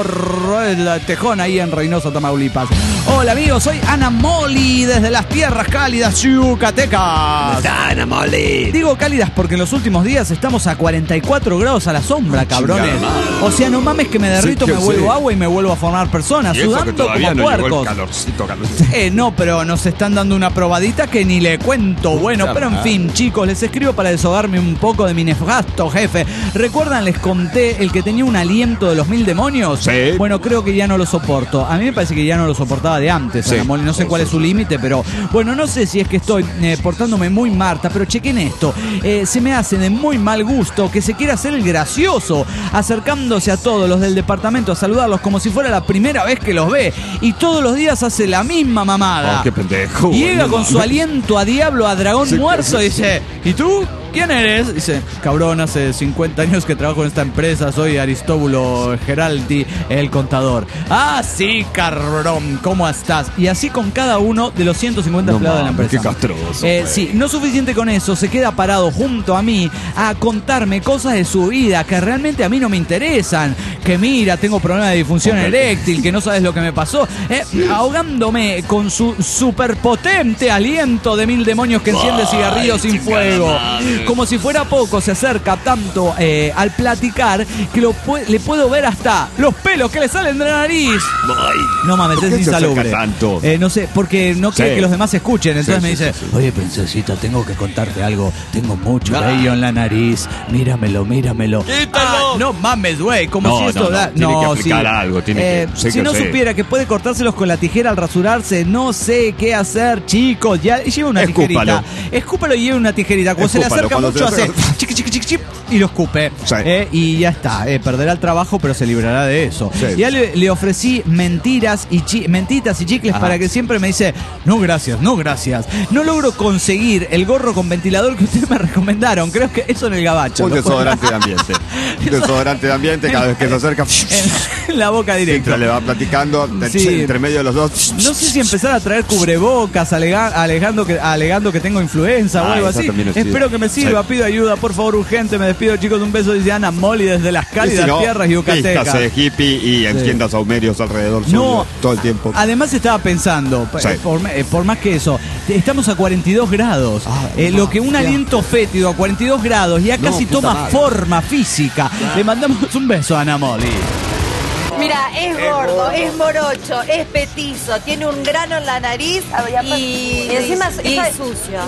Tejón, ahí en Reynosa, Tamaulipas. Hola amigos, soy Ana Moli desde las tierras cálidas yucatecas. Está Ana Moli. Digo cálidas porque en los últimos días estamos a 44 grados a la sombra, cabrones. O sea, no mames que me derrito, me vuelvo agua y me vuelvo a formar personas, sudando como no puercos. Calorcito. No, pero nos están dando una probadita que ni le cuento. Bueno, pero en fin, chicos, les escribo para desahogarme un poco de mi nefasto jefe. ¿Recuerdan? Les conté el que tenía un aliento de los 1000 demonios. Sí. Bueno, creo que ya no lo soporto. A mí me parece que ya no lo soportaba de antes, Ana Moli. No sé cuál es su límite, pero bueno, no sé si es que estoy portándome muy Marta, pero chequen esto. Se me hace de muy mal gusto que se quiera hacer el gracioso, acercándose a todos los del departamento a saludarlos como si fuera la primera vez que los ve, y todos los días hace la misma mamada. Oh, qué pendejo. Llega con su aliento a diablo, a dragón muerto, y dice: ¿y tú? ¿Quién eres? Dice: cabrón, hace 50 años que trabajo en esta empresa, soy Aristóbulo Geraldi, el contador. Ah, sí, cabrón, ¿cómo estás? Y así con cada uno de los 150 empleados de la empresa. Qué castroso. Sí, no suficiente con eso, se queda parado junto a mí a contarme cosas de su vida que realmente a mí no me interesan. Que mira, tengo problemas de disfunción eréctil, que no sabes lo que me pasó. Ahogándome con su superpotente aliento de 1000 demonios que enciende cigarrillos sin fuego. Como si fuera poco, se acerca tanto al platicar que le puedo ver hasta los pelos que le salen de la nariz. Ay, No mames, es insalubre. Tanto? No sé, porque no quiere que los demás escuchen. Entonces me dice: sí. oye, princesita, tengo que contarte algo. Tengo mucho vello en la nariz. Míramelo. ¡Quítalo! No mames, güey. Como si esto da. Tiene que aplicar algo. Si no supiera que puede cortárselos con la tijera al rasurarse, no sé qué hacer, chicos. Ya lleva una tijerita. Escúpalo y lleva una tijerita. Cuando se le acerca mucho, hace chiqui, y lo escupe. Sí. Y ya está. Perderá el trabajo, pero se librará de eso. Sí. Ya le ofrecí mentitas y chicles para que siempre me dice: no gracias. No logro conseguir el gorro con ventilador que ustedes me recomendaron. Creo que eso en el gabacho. Un desodorante de ambiente. Desodorante de ambiente, cada vez que se acerca en la boca directa. le va platicando entre medio de los dos. No sé si empezar a traer cubrebocas alegando que tengo influenza o algo así. Espero que me sirva. Pido ayuda, por favor, urgente. Me despido, chicos. Un beso, dice Ana Moli desde las cálidas tierras yucatecas. Vístase de hippie y encienda saumerios alrededor suyo todo el tiempo. Además estaba pensando, por más que eso, estamos a 42 grados. Lo que un aliento fétido a 42 grados ya casi toma forma física. Le mandamos un beso a Ana Moli. Mira, es gordo, es morocho, es petizo, tiene un grano en la nariz y encima es sucio.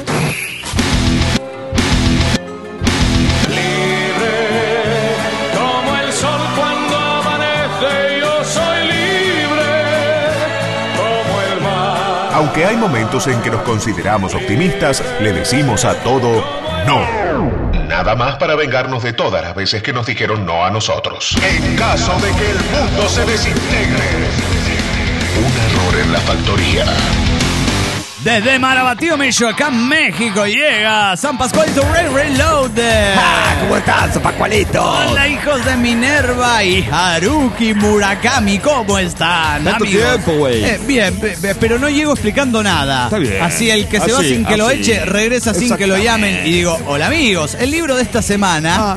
Como el sol cuando amanece, yo soy libre como el mar. Aunque hay momentos en que nos consideramos optimistas, le decimos a todo no. Nada más para vengarnos de todas las veces que nos dijeron no a nosotros. En caso de que el mundo se desintegre. Un error en la factoría. Desde Marabatío, Michoacán, México, llega San Pascualito Ray Reloaded. ¿Cómo estás, San Pascualito? Hola, hijos de Minerva y Haruki Murakami, ¿cómo están, ¿Tanto amigos? tiempo, güey? Bien, pero no llego explicando nada. Está bien. Así el que se va sin que lo eche, regresa sin que lo llamen. Y digo, hola, amigos, el libro de esta semana.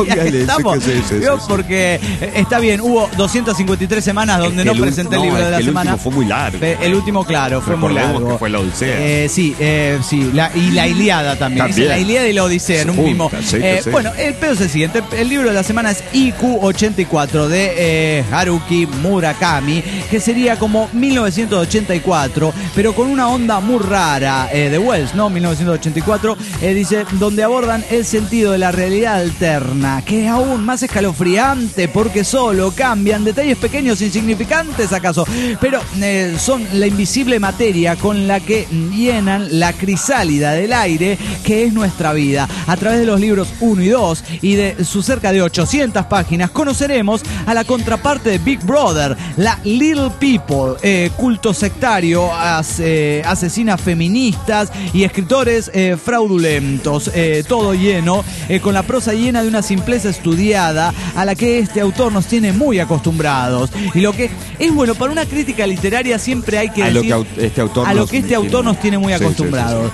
Porque está bien, hubo 253 semanas donde no presenté el libro de la semana. El último fue muy largo. El último, claro, fue muy largo. Que fue la Odisea. Sí, y la Ilíada también. Dice la Ilíada y la Odisea en un mismo. Bueno, el pedo es el siguiente. El libro de la semana es IQ84 de Haruki Murakami, que sería como 1984, pero con una onda muy rara de Wells, ¿no? 1984, dice, donde abordan el sentido de la realidad alterna, que es aún más escalofriante porque solo cambian detalles pequeños, insignificantes acaso, pero son la invisible materia con la que llenan la crisálida del aire que es nuestra vida. A través de los libros 1 y 2 y de sus cerca de 800 páginas conoceremos a la contraparte de Big Brother, la Little People, culto sectario, asesinas feministas y escritores fraudulentos, todo lleno, con la prosa llena de una simpleza estudiada a la que este autor nos tiene muy acostumbrados. Y lo que es bueno para una crítica literaria siempre hay que decir a lo que este autor nos tiene muy acostumbrados.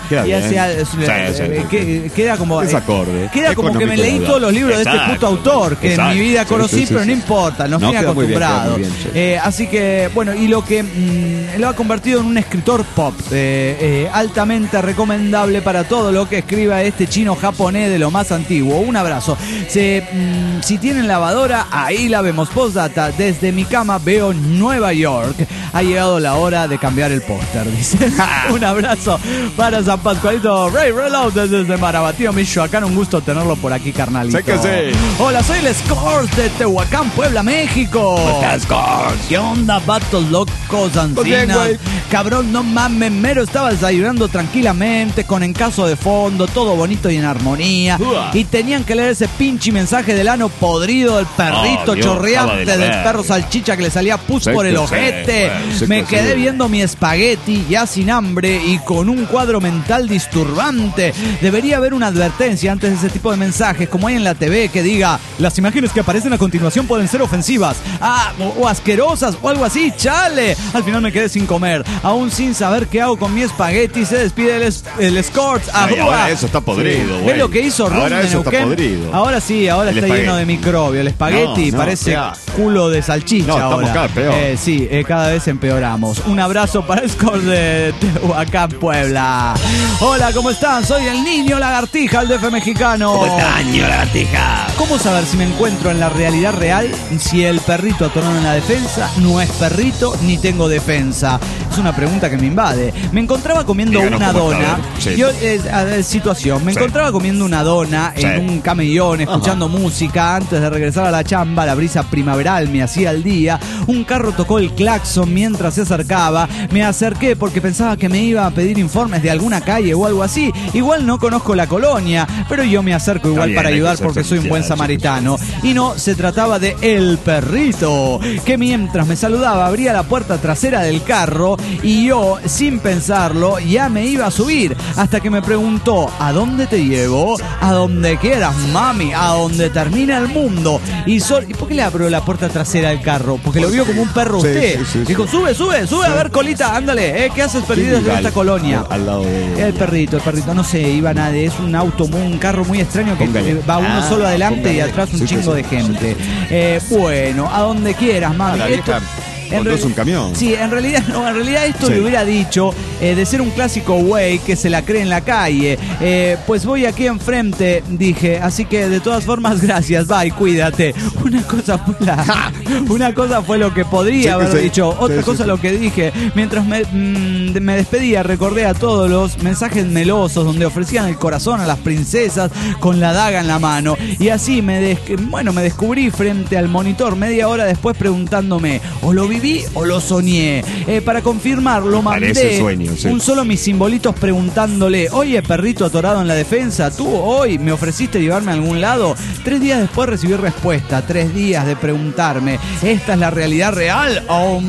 Queda como desacorde. Queda como que me leí todos los libros de este puto autor que en mi vida conocí, pero no importa, nos tiene acostumbrados. Así que, bueno, y lo que lo ha convertido en un escritor pop, altamente recomendable para todo lo que escriba este chino japonés de lo más antiguo. Un abrazo. Si tienen lavadora, ahí la vemos. Postdata, desde mi cama veo Nueva York. Ha llegado la hora de cambiar el póster, dice. Un abrazo para San Pascualito Ray Reloaded desde Marabatío, Michoacán. Un gusto tenerlo por aquí, carnalito. Sé que sí. Hola, soy el Scores de Tehuacán, Puebla, México. ¿Qué onda, vatos locos, ancianas? Cabrón, no mames, mero estaba desayunando tranquilamente, con encaso de fondo, todo bonito y en armonía. Y tenían que leer ese pinche mensaje del ano podrido del perrito chorreante del perro salchicha que le salía pus por el ojete. Me quedé viendo mi espagueti ya sin hambre y con un cuadro mental disturbante. Debería haber una advertencia antes de ese tipo de mensajes, como hay en la TV, que diga: las imágenes que aparecen a continuación pueden ser ofensivas, o asquerosas, o algo así. ¡Chale! Al final me quedé sin comer, aún sin saber qué hago con mi espagueti. Se despide el Scorch. Ahora eso está podrido, güey. ¿Ves lo que hizo Rum de Neuquén? Ahora sí, ahora está lleno de microbio. El espagueti parece culo de salchicha. No, estamos cada peor. Sí, cada vez empeoramos. Un abrazo para el Scorch de Tehuacán, Puebla. Hola, ¿cómo están? Soy el niño lagartija, el DF mexicano. ¿Cómo está, niño lagartija? ¿Cómo saber si me encuentro en la realidad real si el perrito atorado en la defensa no es perrito ni tengo defensa? Es una pregunta que me invade. Me encontraba comiendo una dona. Situación. Me encontraba comiendo una dona en un camellón, escuchando música antes de regresar a la chamba. La brisa primaveral me hacía el día. Un carro tocó el claxon mientras se acercaba. Me acerqué porque pensaba que me iba a pedir informes de alguna calle o algo así. Igual no conozco la colonia, pero yo me acerco igual para ayudar porque soy un buen samaritano. Y no, se trataba de el perrito, que mientras me saludaba abría la puerta trasera del carro y yo, sin pensarlo, ya me iba a subir, hasta que me preguntó: ¿a dónde te llevo? A donde quieras, mami, a donde termina el mundo. ¿Y por qué le abrió la puerta trasera del carro? Porque lo vio como un perro usted. Dijo: sube, a ver, colita, ándale, ¿qué haces perdido en esta colonia? Al lado de... El perrito, no sé, iba nadie, es un auto, un carro muy extraño que va uno solo adelante y atrás un chingo de gente. Bueno, a donde quieras, mami. Es un camión. Sí, en realidad esto le hubiera dicho de ser un clásico güey que se la cree en la calle. Pues voy aquí enfrente, dije, así que de todas formas, gracias, bye, cuídate. Una cosa fue lo que podría haber dicho, otra cosa lo que dije. Mientras me despedía, recordé a todos los mensajes melosos donde ofrecían el corazón a las princesas con la daga en la mano. Y así me descubrí frente al monitor media hora después preguntándome: ¿o lo vi viví o lo soñé? Para confirmarlo, mandé Parece sueño, sí. un solo mis simbolitos preguntándole: oye, perrito atorado en la defensa, ¿tú hoy me ofreciste llevarme a algún lado? 3 días después recibí respuesta. 3 días de preguntarme: ¿esta es la realidad real?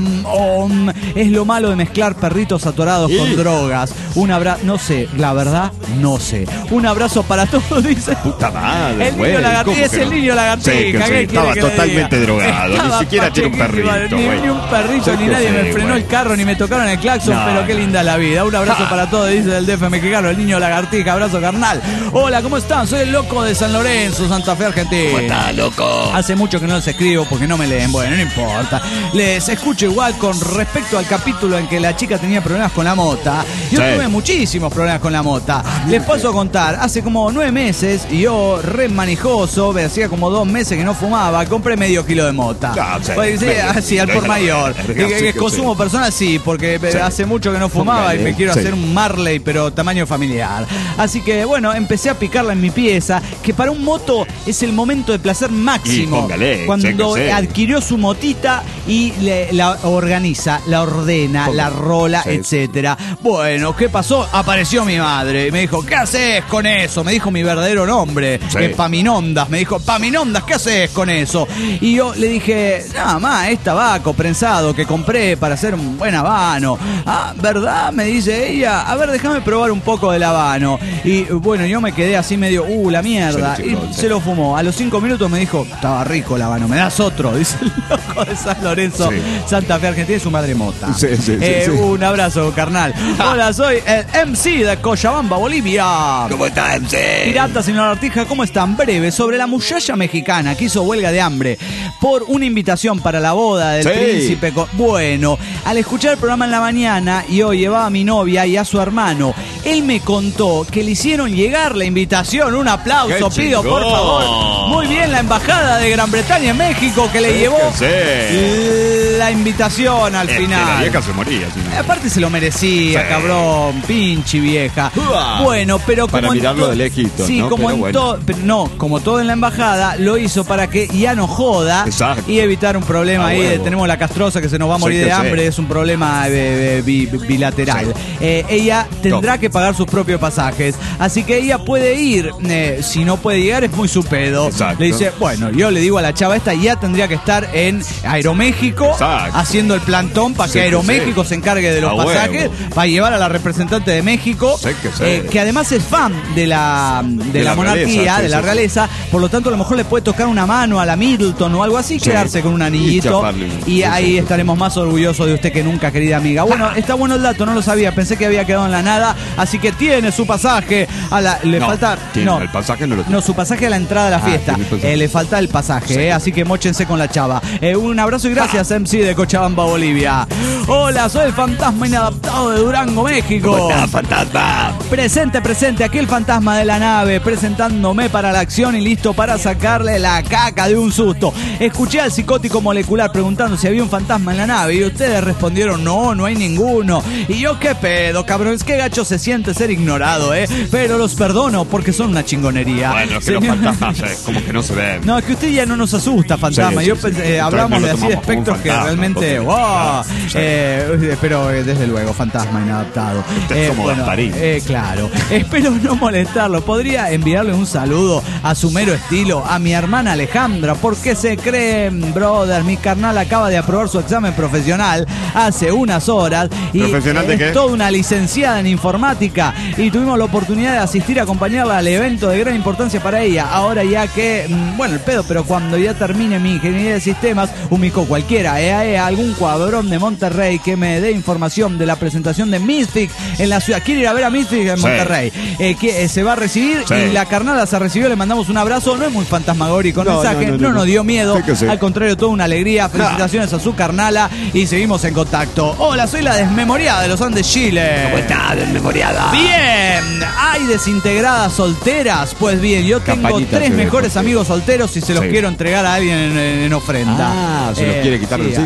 Es lo malo de mezclar perritos atorados con drogas. Un abrazo, no sé, la verdad, no sé. Un abrazo para todos, dice. Puta madre, El niño lagartija es el niño lagartija. Sí, que sí, estaba totalmente drogado. Ni siquiera tiene un perrito, Ni güey. un perrito, ni nadie me frenó el carro, ni me tocaron el claxon, No. pero qué linda la vida. Un abrazo para todos, dice el DF mexicano, el niño lagartija. Abrazo, carnal. Hola, ¿cómo están? Soy el loco de San Lorenzo, Santa Fe, Argentina. ¿Cómo está, loco? Hace mucho que no les escribo porque no me leen. Bueno, no importa. Les escucho igual con respecto al capítulo en que la chica tenía problemas con la mota. Yo tuve muchísimos problemas con la mota. Les paso a contar. Hace como 9 meses, yo re manijoso, hacía como 2 meses que no fumaba, compré medio kilo de mota. Pues, sí, al por mayor. Que consumo personal, sí, porque hace mucho que no fumaba y me quiero hacer un Marley, pero tamaño familiar. Así que, bueno, empecé a picarla en mi pieza, que para un moto es el momento de placer máximo. Póngale, cuando adquirió su motita y la organiza, la ordena, la rola, etcétera. Bueno, ¿qué pasó? Apareció mi madre y me dijo: ¿qué haces con eso? Me dijo mi verdadero nombre, Paminondas. Me dijo: Paminondas, ¿qué haces con eso? Y yo le dije: nada más, es tabaco prensado que compré para hacer un buen habano. Ah, ¿verdad? Me dice ella. A ver, déjame probar un poco del habano. Y bueno, yo me quedé así medio, la mierda. Y se lo fumó. A los 5 minutos me dijo: estaba rico el habano, ¿me das otro? Dice el loco de San Lorenzo, Santa Fe, Argentina, y su madre mota. Un abrazo, carnal. Hola, soy el MC de Cochabamba, Bolivia. ¿Cómo está, MC? Pirata, señor Artija, ¿cómo están? Breve, sobre la muchacha mexicana que hizo huelga de hambre por una invitación para la boda del príncipe. Bueno, al escuchar el programa en la mañana, yo llevaba a mi novia y a su hermano. Él me contó que le hicieron llegar la invitación. Un aplauso, pido, por favor. Muy bien, la embajada de Gran Bretaña en México que le llevó la invitación al final. La vieja se moría. Aparte se lo merecía, cabrón, pinche vieja. Bueno, pero para mirarlo de lejitos, sí, ¿no? como en todo, pero no, como todo en la embajada, lo hizo para que ya no joda. Exacto. Y evitar un problema ahí. Tenemos la castrosa que se nos va a morir de hambre, es un problema bilateral. Ella tendrá que pagar sus propios pasajes, así que ella puede ir. Si no puede llegar es muy su pedo. Exacto. Le dice: bueno, yo le digo a la chava esta, ya tendría que estar en Aeroméxico haciendo el plantón para que Aeroméxico se encargue de los pasajes, para llevar a la representante de México, que además es fan de la monarquía, de la realeza, por lo tanto a lo mejor le puede tocar una mano a la Middleton o algo así, quedarse con un anillito y ahí estaremos más orgullosos de usted que nunca, querida amiga. Bueno, está bueno el dato, no lo sabía, pensé que había quedado en la nada, así que tiene su pasaje falta el pasaje no lo tiene. No, su pasaje a la entrada de la fiesta, le falta el pasaje, así que móchense con la chava. Un abrazo y gracias, MC de Cochabamba, Bolivia. Hola, soy el fantasma inadaptado de Durango, México. ¿Cómo está, fantasma? Presente, aquel fantasma de la nave, presentándome para la acción y listo para sacarle la caca de un susto. Escuché al psicótico molecular preguntando si había un fantasma en la nave y ustedes respondieron: no hay ninguno. Y yo: qué pedo, cabrón, es que gacho se siente ser ignorado, pero los perdono porque son una chingonería. Bueno, es que los fantasmas como que no se ven. No, es que usted ya no nos asusta, fantasma. Sí, yo hablamos de así de espectros que realmente, pero desde luego, fantasma inadaptado. Usted como Gasparín. Claro. Espero no molestarlo. ¿Podría enviarle un saludo a su mero estilo a mi hermana Alejandra? Porque se creen, brother, mi carnal acaba de aprobar su examen profesional hace unas horas y ¿Profesional de qué? Es toda una licenciada en informática y tuvimos la oportunidad de asistir a acompañarla al evento de gran importancia para ella. Ahora ya que, el pedo, pero cuando ya termine mi ingeniería de sistemas, ubico cualquiera, algún cuadrón de Monterrey que me dé información de la presentación de Mystic en la ciudad. Quiere ir a ver a Mystic en Monterrey. Que se va a recibir y la carnada se recibió, le mandamos un abrazo. No es muy fantasmagórico el mensaje, no nos dio miedo, al contrario, toda una alegría. Felicitaciones a su carnala y seguimos en contacto. Hola, soy la desmemoriada de los Andes, Chile. ¿Cómo está, desmemoriada? Bien, ¿hay desintegradas solteras? Pues bien, yo tengo 3 mejores amigos solteros y se los quiero entregar a alguien en ofrenda. Se los quiere quitar de encima.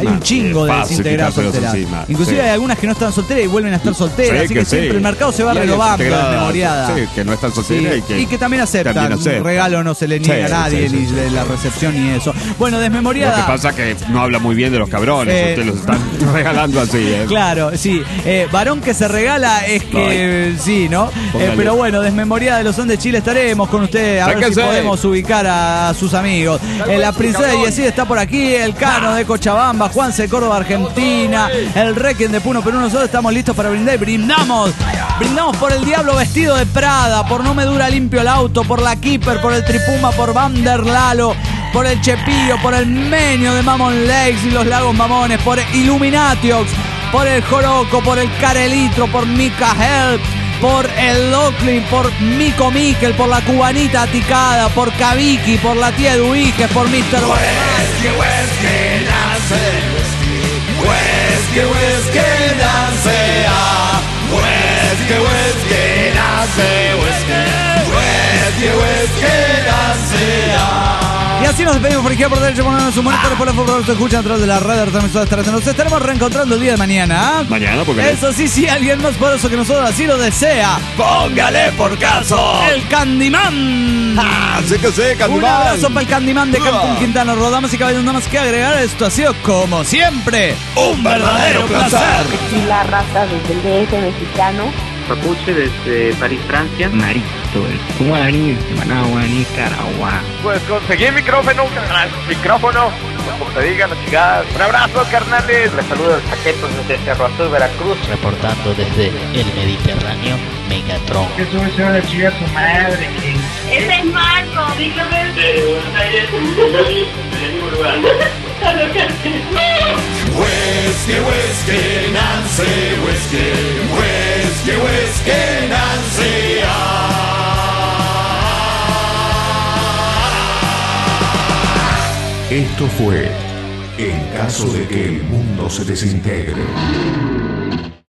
encima. Hay un chingo de Fácil desintegradas quitárselos solteras. encima. Inclusive Sí. hay algunas que no están solteras y vuelven a estar solteras. Sí, así que siempre el mercado se va Y hay renovando, desintegradas, desmemoriada. Sí, que no están solteras Y que también aceptan. Un regalo no se le niega Sí, a nadie, sí, ni sí, de la recepción ni eso. Bueno, desmemoriada. Lo que pasa es que no habla muy bien de los cabrones. Ustedes los están regalando así, ¿eh? Claro, sí. Varón que se regala es que sí, ¿no? Pero bueno, desmemoriada de los Son de Chile estaremos con ustedes. A ver si podemos ubicar a sus amigos. La princesa de Yesid está por aquí. El Cano de Cochabamba. Juanse de Córdoba, Argentina. El Requiem de Puno Perú. Nosotros estamos listos para brindar. Brindamos por el Diablo vestido de Prada. Por No me dura limpio el auto. Por la Keeper. Por el Tripuma. Por Vander Lalo. Por el Chepillo. Por el Menio de Mammon Lakes y los Lagos Mamones. Por Illuminatiox. Por el Joroco. Por el Carelitro. Por Mika Help. Por el Lockley, por Mico Miquel, por la Cubanita Aticada, por Kaviki, por la tía Duiges, por Mr. Whisky, whisky, dance, whisky, whisky, dance, whisky, whisky, dance, whisky, whisky, dance. Y así nos despedimos por izquierda, por derecha, por su monitor, por la forma se escucha a través de la red de transmisores terrestres. Nos estaremos reencontrando el día de mañana. Mañana, porque eso sí, sí, alguien más poderoso que nosotros así lo desea. ¡Póngale por caso! ¡El Candyman! Sí que sí, Candyman. Un abrazo para el Candyman de Cancún, Quintana Roo. Damas y caballeros, nada más que agregar. Esto ha sido, como siempre, un verdadero placer. Aquí la raza desde el DF mexicano. Papuche desde París, Francia. Marito, el guaraní, Managua, Nicaragua. Pues conseguí micrófono, carnal. Micrófono, como te digan las chigadas. Un abrazo, carnales. Les saludo el Saquetos desde Cerro Azul, Veracruz. Reportando desde el Mediterráneo, Megatron. Que sube se va a chingar su madre. Ese es Marco, dígame. De Buenos Aires, del mismo lugar. Whisky, whisky, Nancy, whisky, whisky, whisky, Nancy. Esto fue En caso de que el mundo se desintegre.